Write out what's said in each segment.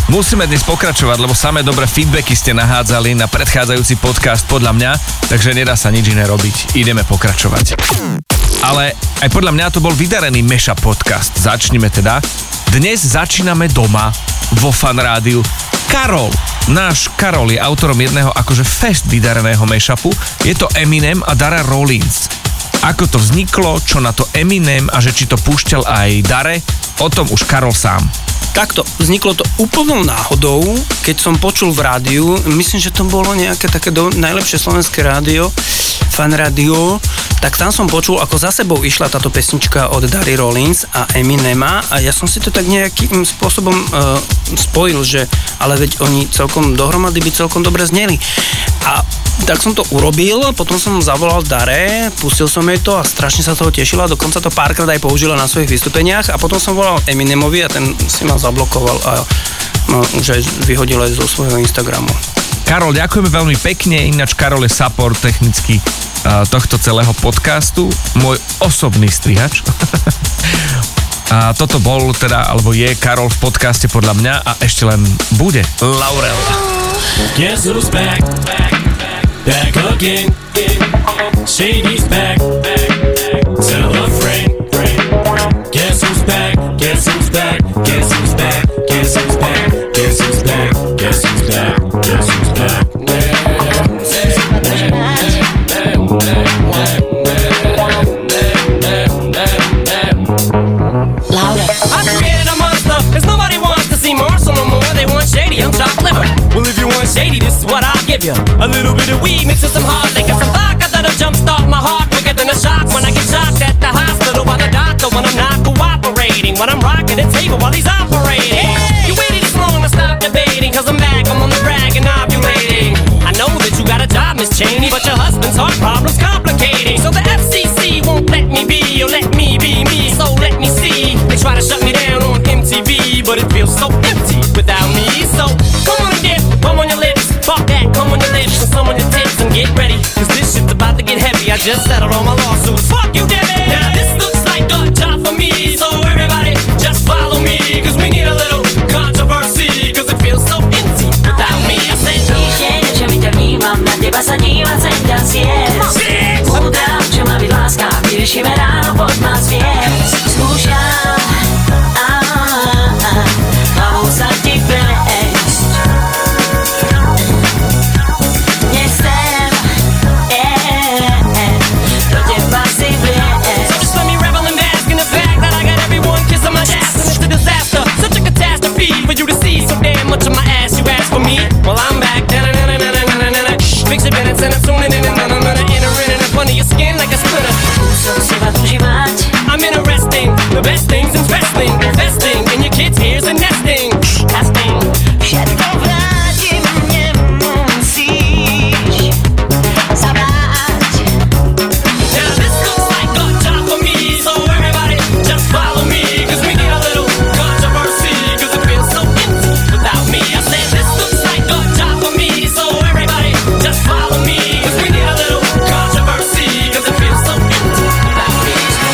Musíme dnes pokračovať, lebo samé dobré feedbacky ste nahádzali na predchádzajúci podcast podľa mňa, takže nedá sa nič iné robiť. Ideme pokračovať. Ale aj podľa mňa to bol vydarený Meša podcast. Začnime teda. Dnes začíname doma vo Fan Rádiu. Náš Karol je autorom jedného akože fest vydareného mashupu. Je to Eminem a Dara Rollins. Ako to vzniklo, čo na to Eminem a že či to púšťal aj Dare, o tom už Karol sám. Takto, vzniklo to úplnou náhodou, keď som počul v rádiu, myslím, že to bolo nejaké také najlepšie slovenské rádio, Fan Rádio, tak tam som počul, ako za sebou išla táto pesnička od Dary Rollins a Eminema a ja som si to tak nejakým spôsobom spojil, že ale veď oni celkom dohromady by celkom dobre zneli. A tak som to urobil, potom som zavolal Dare, pustil som jej to a strašne sa toho tešila, dokonca to párkrát aj použila na svojich vystúpeniach a potom som volal Eminemovi a ten si ma zablokoval a už aj vyhodil aj zo svojho Instagramu. Karol, ďakujeme veľmi pekne, ináč Karol je support technicky tohto celého podcastu, môj osobný strihač. A toto bol teda, alebo je Karol v podcaste podľa mňa a ešte len bude Laurel. Guess who's back, back again. Shady's back, tell a friend. Guess who's back, guess who's back, guess who's back, guess who's back, guess who's back, guess who's back, guess who's back. I created a monster, cause nobody wants to see Marshall no more. They want Shady, I'm chopped liver. Well, if you want Shady, this is what I'll give you. A little bit of weed mixed with some hard liquor, some vodka that'll jumpstart my heart quicker than a shock when I get shocked at the hospital by the doctor when I'm not cooperating, when I'm rocking the table while he's operating. You waited this long to stop debating, cause I'm back, I'm on the rag and ovulating. I know that you got a job, Miss Cheney, but your husband's heart problem's complicating. So the FCC won't let me be, or let me be me, so let me see. They try to shut me down on MTV, but it feels so empty without me. So come on and dip, come on your lips, fuck that, come on your lips, and some on your tits, and get ready, cause this shit's about to get heavy. I just settled all my lawsuits, fuck you, Debbie. Now this looks like a job for me, so everybody just follow me, cause we need a little controversy, cause it feels so empty without me. I said, že mi ťa vnímam, na teba sa dívam, chcem ťa zjesť. Udám, čo ma byť láska, vyriešime ráno, poď ma zviesť. Skúšam, hlavou sa ti prejsť. Nechcem, do teba si vliesť. so just let me revel and bask in the fact that I got everyone kissing my ass, and it's a disaster, such a catastrophe for you to see so damn much of my ass. You ask for me, well I'm back. Fix your minutes and I'm tuning in and entering in front of your skin like a splinter. Musel si ma užívať. I'm interesting, the best things in wrestling, investing in your kids' ears and nesting. Casting, všetko vrátim, nemusíš zabrať. Now this looks like a job for me, so everybody just follow me, cause we need a little controversy, cause it feels so empty without me. I said this looks like a job for me, so everybody just follow me, cause we need a little controversy, cause it feels so empty without me.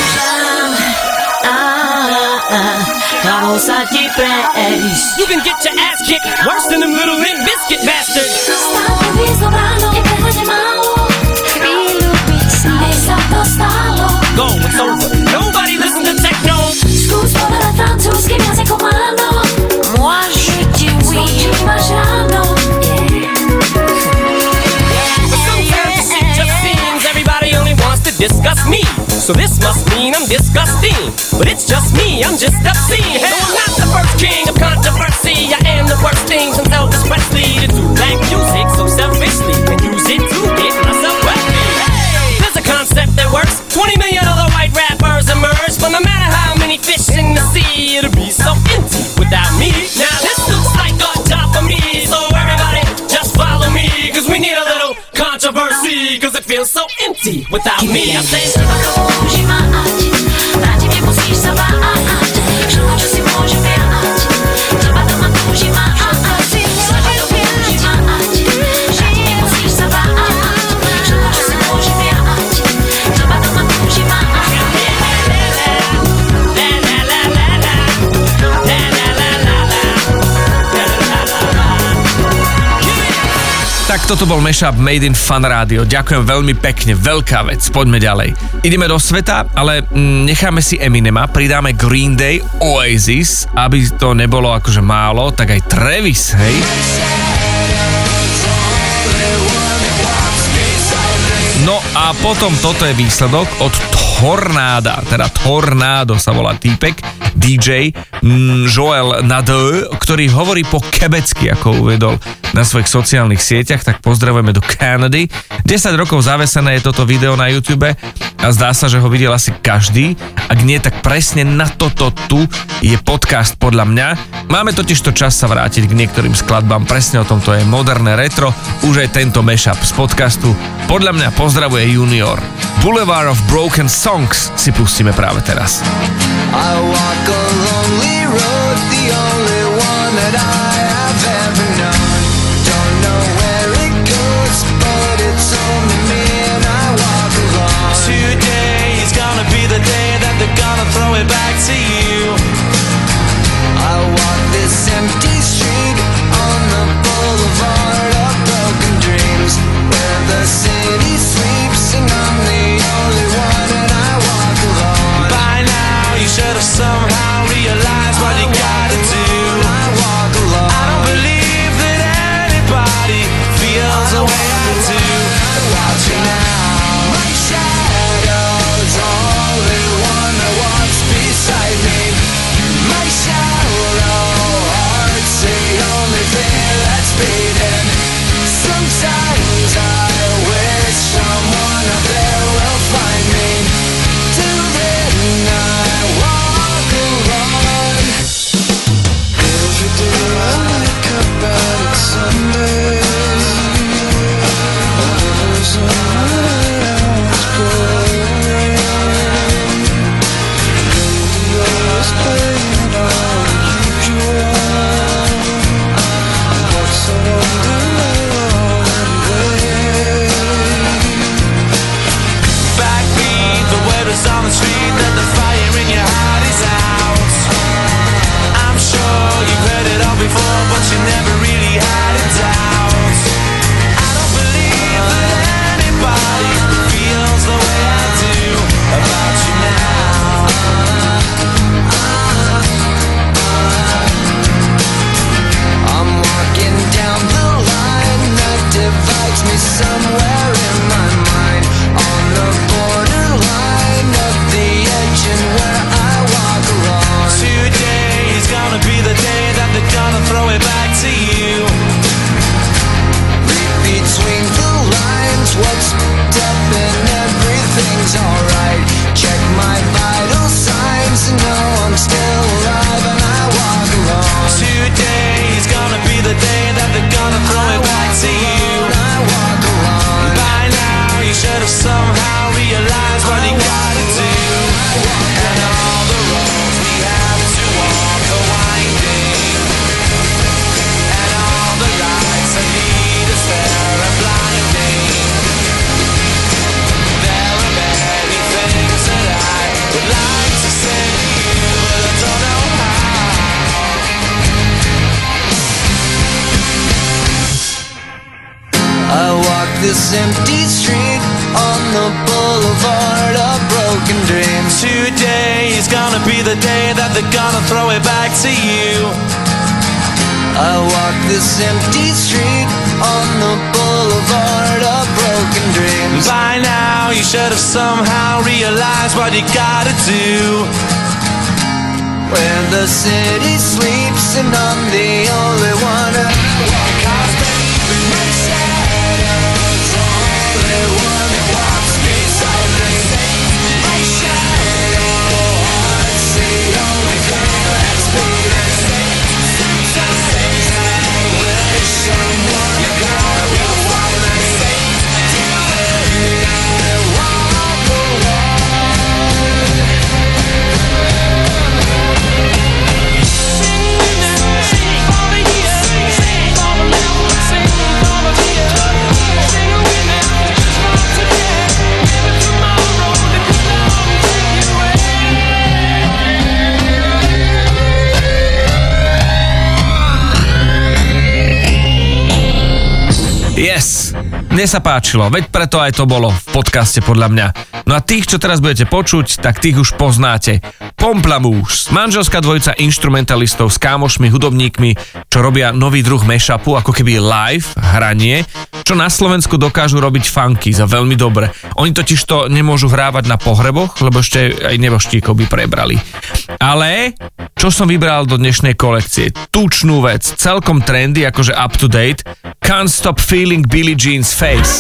Hlavou sa ti prejsť. You can get your ass kicked worse than them little Limp Bizkit bastards. Stále výzvo ráno, neprehodne málo. Chvíľu byť s nej sa to stalo. Go, it's over. Nobody listen to techno. Skús povedať francúzským jazykom áno. Moi je dis oui. Máš ráno. Sometimes it just seems everybody only wants to discuss me. So this must mean I'm disgusting. But it's just me, I'm just obscene. Hell, I'm not the first king of controversy. I am the worst thing since Elvis Presley to do black music so selfishly and use it to get myself wealthy. There's a concept that works. 20 million other white rappers emerge, but no matter how many fish in the sea, it'll be so empty without me. Now this looks like a job for me, so everybody just follow me, cause we need a little controversy, cause it feels so empty without me. I say, Na tebe musíš sa báť. Všetko, čo si môžem viať. Teba doma túži mať. Teba to túži mať. Na tebe musíš sa báť. Všetko, čo si môžem viať. Teba doma túži mať. la la la la la la la la la la la. Tak toto bol mashup Made in Fun Radio. Ďakujem veľmi pekne, veľká vec. Poďme ďalej. Ideme do sveta, ale necháme si Eminema, pridáme Green Day, Oasis, aby to nebolo akože málo, tak aj Travis, hej. No a potom toto je výsledok od Tornáda, teda Tornádo sa volá týpek, DJ Joel Nadeu, ktorý hovorí po kebecky, ako uvedol na svojich sociálnych sieťach, tak pozdravujeme do Kanady. 10 rokov zavesené je toto video na YouTube a zdá sa, že ho videl asi každý. Ak nie, tak presne na toto tu je podcast podľa mňa. Máme totiž to čas sa vrátiť k niektorým skladbám, presne o tomto je moderné retro, už aj tento mashup z podcastu podľa mňa pozdravuje Junior. Boulevard of Broken Songs si pustíme práve teraz. I walk a lonely road, the only one that I have ever known. Don't know where it goes, but it's only me and I walk alone. Today is gonna be the day that they're gonna throw it back to you. I walk this empty street on the boulevard of broken dreams, where the city sleeps and I'm the only one and I walk alone. By now you should have somehow realized what you gotta do. I walk alone. I don't believe that anybody feels the way I do about you now. My shadow's only one that walks beside me. My shallow heart's the only thing that's beating. Sometimes I wish someone up there will find me. Till then I walk alone. Every day I wake up and it's Sunday. There's a house growing. Radio is playing all usual. But so Backbeat, the word is on the street that the fire in your heart is out. I'm sure you've heard it all before, but you never really had a doubt. I don't believe that anybody feels the way I do about you now. I'm walking down the line that divides me somewhere in my mind, on the borderline of the edge and where I walk alone. Today is gonna be the day that they're gonna throw it back to you. Read between the lines, what's up and everything's alright. Check my vital signs and know I'm still alive and I walk alone. Today is gonna be the day that they're gonna throw it back to you. I walk alone. By now you should have somehow realized what you gotta do. And all the roads we have to walk are winding, and all the lights that lead us there are blinding. There are many things that I would like to say to you, but I don't know how. I walk this empty street on the boulevard of broken dreams. Today is gonna be the day that they're gonna throw it back to you. I walk this empty street on the boulevard of broken dreams. By now you should have somehow realized what you gotta do. Where the city sleeps and I'm the only one I walk. 'Cause baby, my shadow's only one that walks beside me. My shadow heart's the only thing that's beating. Sometimes I wish someone will find me. Till then I walk alone. All the years, all the Yes! Mne sa páčilo, veď preto aj to bolo v podcaste podľa mňa. No a tých, čo teraz budete počuť, tak tých už poznáte. Pomplamoose, manželská dvojica instrumentalistov s kámošmi, hudobníkmi, čo robia nový druh mashupu, ako keby live hranie, čo na Slovensku dokážu robiť funky za veľmi dobre. Oni totiž to nemôžu hrávať na pohreboch, lebo ešte aj neboštíkov by prebrali. Ale čo som vybral do dnešnej kolekcie? Tučnú vec, celkom trendy, akože up to date. Can't Stop Feeling Billie Jean's Face.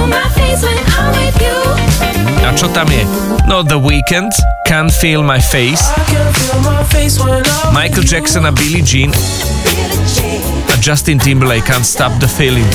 A čo tam je? No The Weeknd, Can't Feel My Face, Michael Jackson a Billie Jean a Justin Timberlake, Can't Stop the Feeling.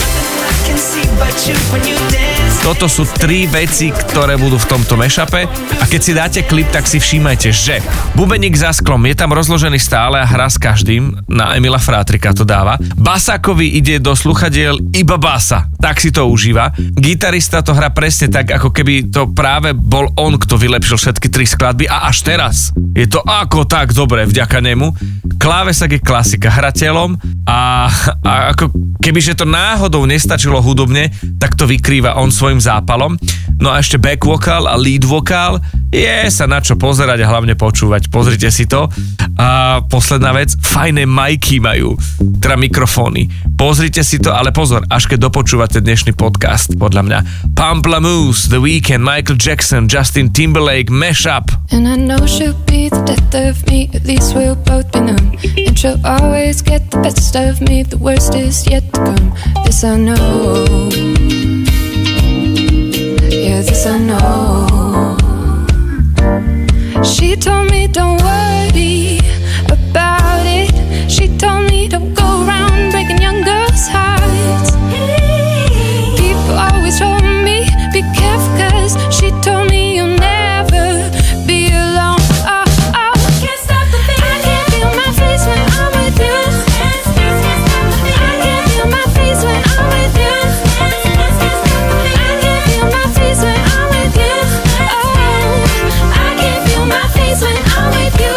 Toto sú 3 veci, ktoré budú v tomto mashupe a keď si dáte klip, tak si všímajte, že bubeník za sklom je tam rozložený stále a hrá s každým, na Emila Frátrika to dáva. Basákovi ide do sluchadiel iba basa, tak si to užíva. Gitarista to hrá presne tak, ako keby to práve bol on, kto vylepšil všetky 3 skladby a až teraz je to ako tak dobre vďaka nemu. Klávesak je klasika, hra telom a ako kebyže to náhodou nestačilo hudobne, tak to vykrýva on svojim zápalom. No a ešte back vokál a lead vokál je sa na čo pozerať a hlavne počúvať. Pozrite si to. A posledná vec, fajné majky majú, teda mikrofóny. Pozrite si to, ale pozor, až keď dopočúvate dnešný podcast, podľa mňa. Pomplamoose, The Weeknd, Michael Jackson, Justin Timberlake, mashup. And I know she'll be the death of me, at least we'll both be numb. And she'll always get the best of me, the worst is yet to come. This I know. Yeah, this I know. She told me don't worry about it. She told me don't go around breaking young girls' hearts. People always told me be careful, 'cause she told me you'll never be alone. Oh, oh. Can't stop the feeling. I can't feel my face when I'm with you. I can't feel my face when I'm with you. I can't feel my face when I'm with you. Oh, I can't feel my face when I'm with you.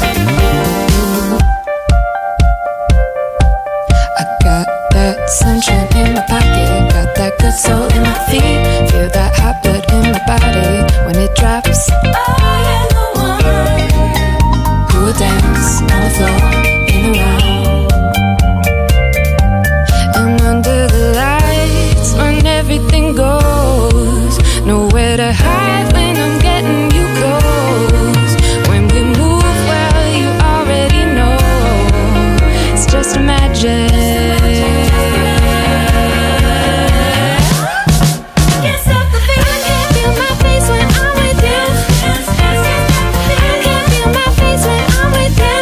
I got that sunshine in my pocket, got that good soul in my feet, feel that hot blood in my body when it drops. I am the one who will dance on the floor in the round. And under the lights when everything goes, nowhere to hide when I'm getting you close. When we move, well, you already know it's just a magic. Can't stop the feeling. I can't feel my face when I'm with you. I can't feel my face when I'm with you.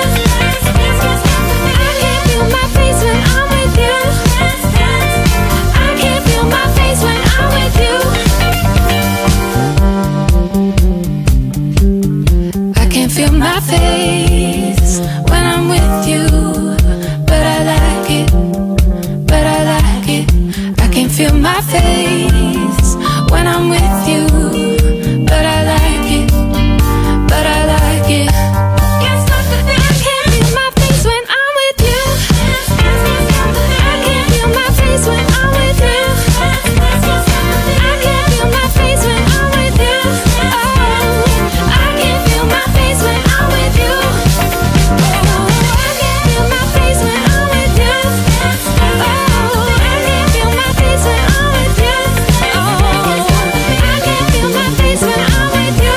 I can't feel my face when I'm with you. I can't feel my face when I'm with you. I can't feel my face when I'm with you, but I like it, but I like it. I can't feel my face when I'm with you, but I like it, but I like it. Can't stop the feeling. I can't feel my face when I'm with you. I can't feel my face when I'm with you. I can't feel my face when I'm with you. Oh, I can't feel my face when I'm with you. Oh, I can't feel my face when I'm with you. Oh, I can't feel my face when I'm with you. Oh, I can't feel my face when I'm with you.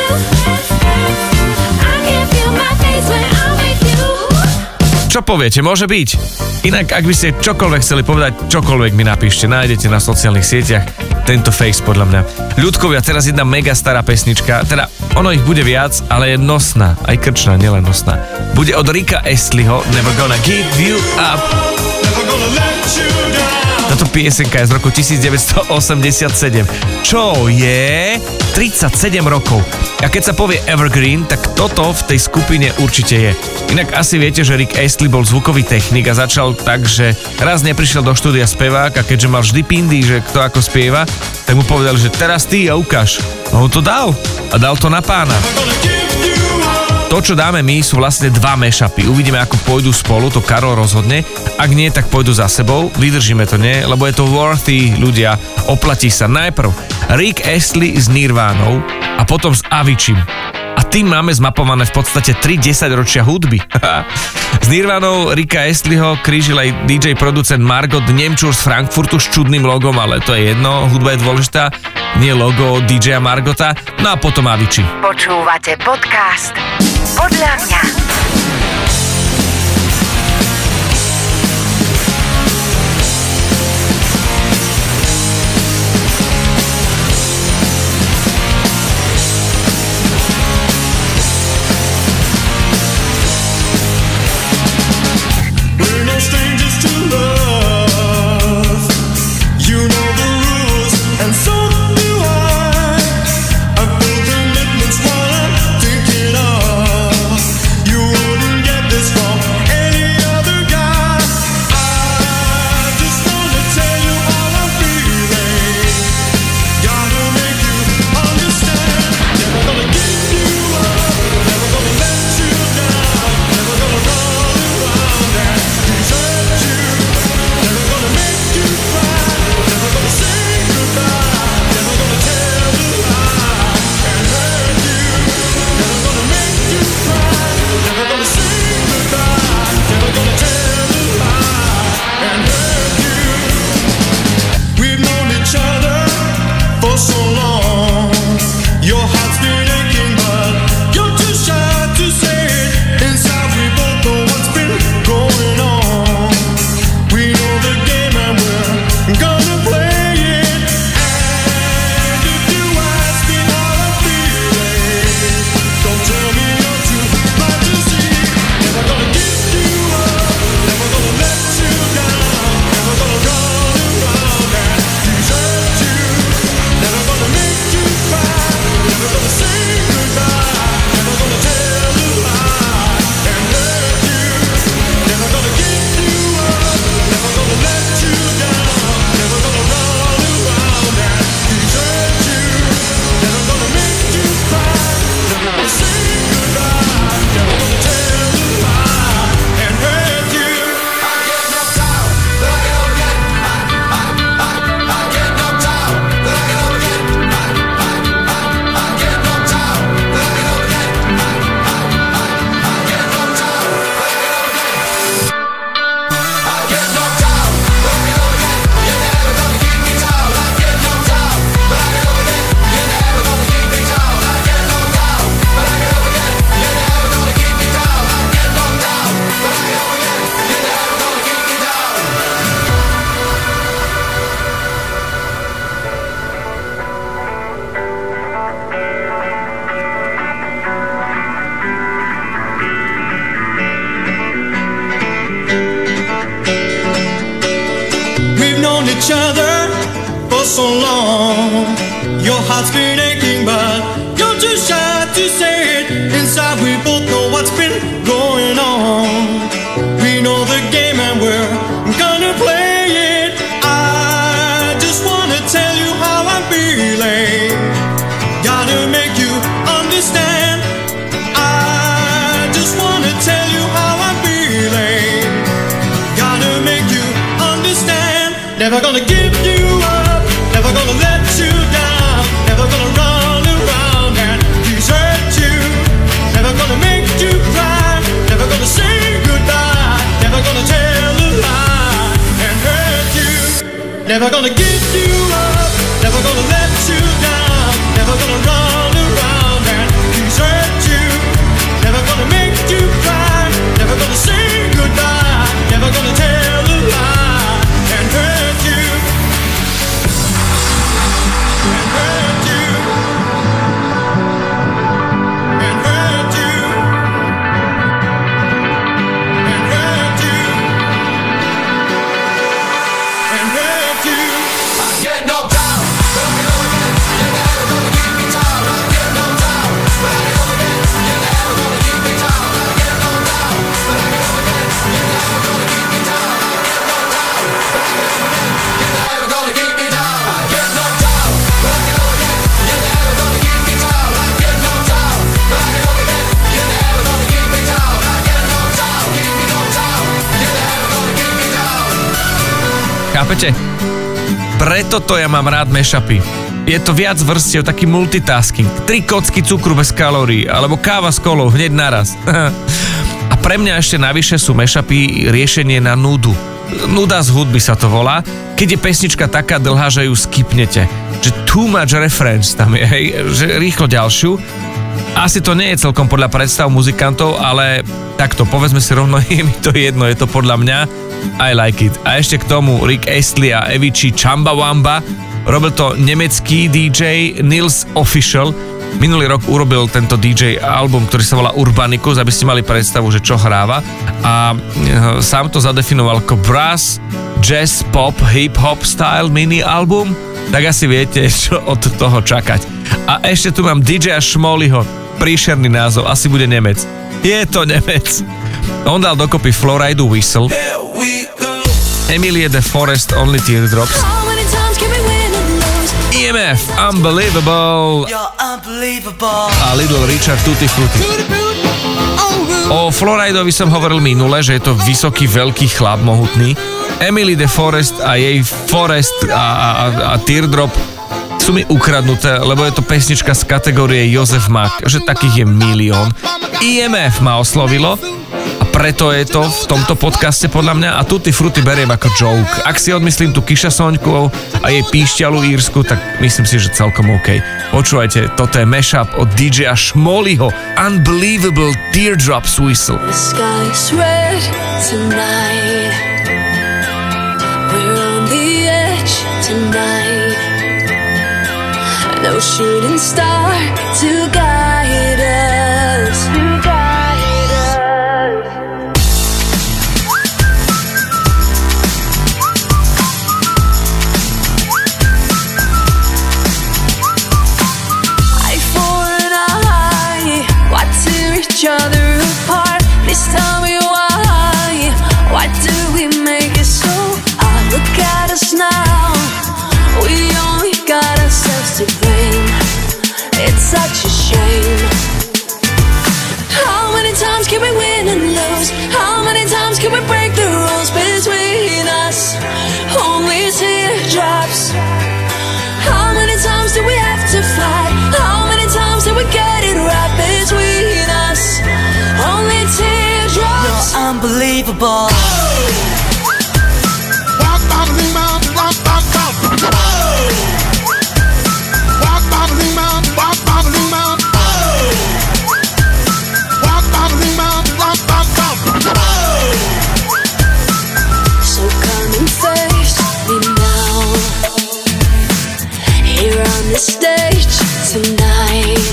I can't feel my face when I'm with you. Čo poviete, môže byť? Inak, ak by ste čokoľvek chceli povedať, čokoľvek mi napíšte, nájdete na sociálnych sieťach tento face podľa mňa. Ľudkovia, teraz jedna mega stará pesnička, teda ono ich bude viac, ale je nosná, aj krčná, nielen nosná. Bude od Ricka Astleyho, Never Gonna Give You Up. Táto piesenka je z roku 1987, čo je 37 rokov. A keď sa povie Evergreen, tak toto v tej skupine určite je. Inak asi viete, že Rick Astley bol zvukový technik a začal tak, že raz neprišiel do štúdia spevák a keďže mal vždy pindy, že kto ako spieva, tak mu povedali, že teraz ty a ukáž. A on to dal. A dal to na pána. To, čo dáme my, sú vlastne dva mashupy. Uvidíme, ako pôjdu spolu, to Karol rozhodne. Ak nie, tak pôjdu za sebou. Vydržíme to, nie? Lebo je to worthy, ľudia. Oplatí sa. Najprv Rick Astley s Nirvánou a potom s Aviciim. A tým máme zmapované v podstate 3 10-ročia hudby. S Nirvánou Ricka Astleyho krížil aj DJ producent Margot Nemčur z Frankfurtu s čudným logom, ale to je jedno, hudba je dôležitá, nie logo DJ Margota, no a potom Avicii. Počúvate podcast Podľa mňa. Never gonna give you up, never gonna let you down, never gonna run around and desert you, never gonna make you cry, never gonna say goodbye, never gonna tell a lie and hurt you, never gonna give you up, never gonna let you down, never gonna run around and desert you, never gonna make you cry, never gonna say goodbye, never gonna tell a lie and hurt you, and hurt you, and hurt you, and hurt you, and hurt you. Chápete? Preto to ja mám rád mashupy. Je to viac vrstiev, taký multitasking. 3 kocky cukru bez kalórií, alebo káva s kolou hneď naraz. A pre mňa ešte navyše sú mashupy riešenie na nudu. Nuda z hudby sa to volá, keď je pesnička taká dlhá, že ju skipnete. Že too much reference tam je, hej, že rýchlo ďalšiu. Asi to nie je celkom podľa predstav muzikantov, ale takto, povedzme si rovno, je mi to jedno, je to podľa mňa, I like it. A ešte k tomu Rick Astley a Avicii Chumbawamba. Robil to nemecký DJ Nils Official. Minulý rok urobil tento DJ album, ktorý sa volá Urbanicus, aby ste mali predstavu, že čo hráva. A sám to zadefinoval ako brass, jazz, pop, hip-hop style mini album. Tak asi viete, čo od toho čakať. A ešte tu mám DJ Šmoliho. Príšerný názov, asi bude Nemec. Je to Nemec. On dal dokopy Florida Whistle, Emilie de Forest Only Teardrops, EMF Unbelievable a Little Richard Tutti Frutti. O Floridovi som hovoril minule, že je to vysoký, veľký chlap, mohutný. Emily de Forest a jej Forest a Teardrop sú mi ukradnuté, lebo je to pesnička z kategórie Jozef Mak, že takých je milión. IMF ma oslovilo a preto je to v tomto podcaste podľa mňa a Tutti Frutti beriem ako joke. Ak si odmyslím tú Kiša Soňku a jej píšťalu írsku, tak myslím si, že celkom OK. Počúvajte, toto je mashup od DJ Šmoliho Unbelievable Teardrops Whistle. The sky's red tonight. We're on the edge tonight. No shooting star to guide us. Eye for an eye, why tear each other apart? Please tell me why. Why do we make it so hard? Look at us now. We only got ourselves to blame. It's such a shame. How many times can we win and lose? How many times can we break the rules between us? Only teardrops. How many times do we have to fight? How many times do we get it right between us? Only teardrops. You're unbelievable. So come and face me now. Here on the stage tonight.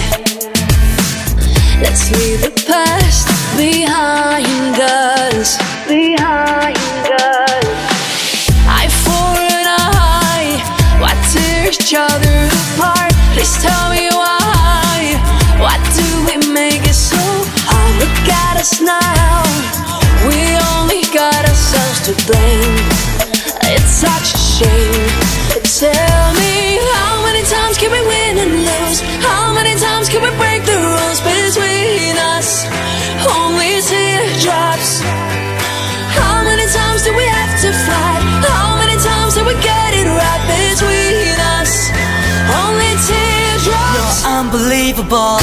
Let's leave the past behind us. Behind us. Eye for an eye. Why tear each other apart? Please tell me why. Why do we make it so hard? Look at us now. We only got ourselves to blame. It's such a shame. Tell me, how many times can we win and lose? How many times can we break the rules between us? Only teardrops. How many times do we have to fight? How many times do we get it right between us? Only teardrops. You're unbelievable.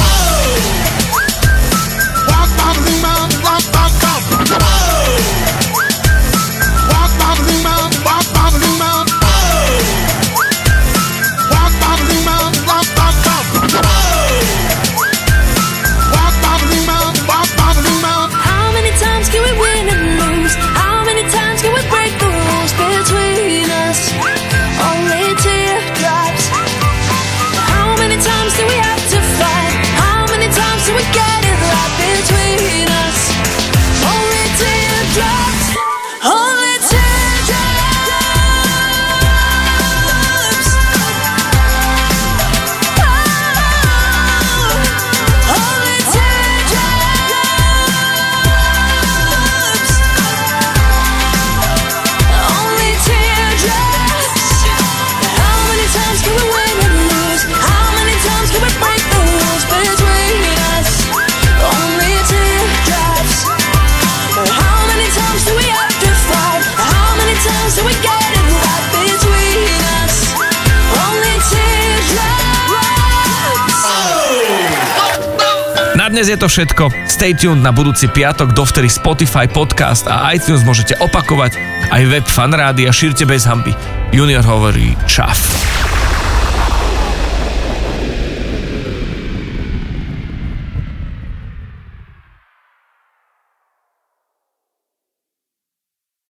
How many times can we win and lose? How many times can we break the rules between us? Only teardrops. How many times do we have to fight? How many dnes je to všetko. Stay tuned na budúci piatok, dovtedy Spotify, podcast a iTunes môžete opakovať. Aj web Fanrádia, šírte bez hanby. Junior hovorí čaf.